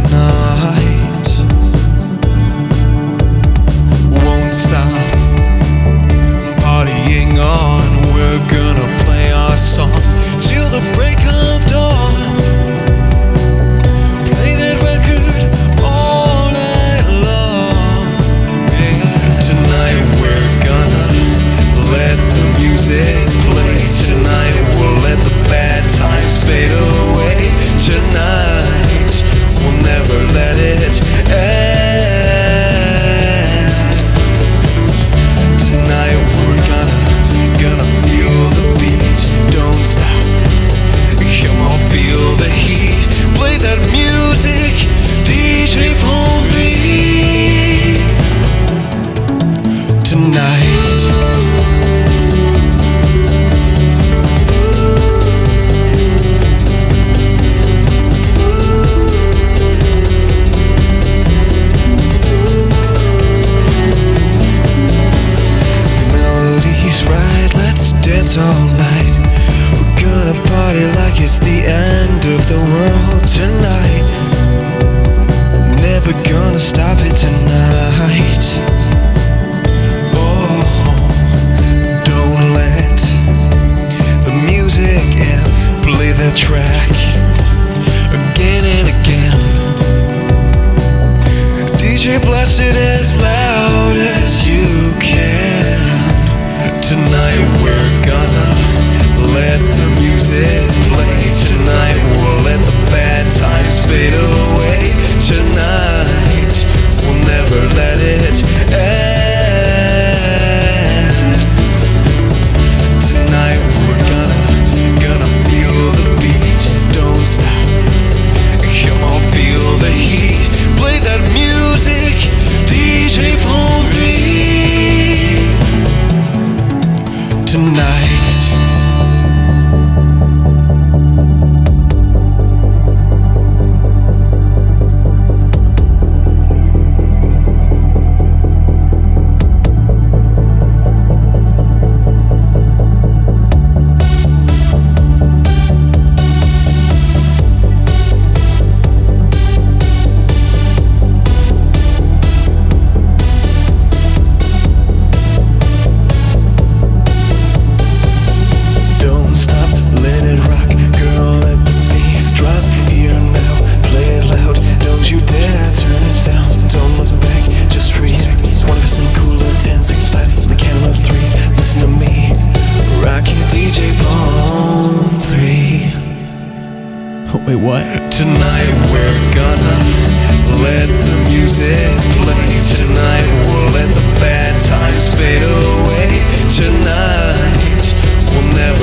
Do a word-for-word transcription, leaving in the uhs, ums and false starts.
tonight. Won't stop partying on. We're gonna play our song till the break of dawn. Play that record all night long. Yeah. Tonight we're gonna let the music play. Tonight we'll let the bad times fade away. Tonight we'll never let it end. Tonight we're gonna, gonna feel the beat. Don't stop, come on, feel the heat. Play that music, D J Palm three. Tonight all night. We're gonna party like it's the end of the world tonight. Never gonna stop it tonight. Oh, don't let the music in. Play that track again and again. D J blast it as loud as you can. Tonight we're gonna let the music play. Tonight we'll let the bad times fade away. Tonight we'll never let it end. Tonight we're gonna, gonna feel the beat. Don't stop, come on, feel the heat. Play that music, D J Palm three. Tonight Wait, what? Tonight we're gonna let the music play. Tonight we'll let the bad times fade away. Tonight we'll never